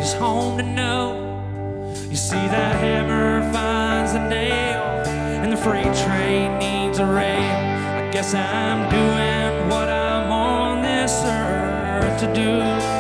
is home to know. You see, that hammer finds a nail, and the freight train needs a rail. I guess I'm doing what I'm on this earth to do.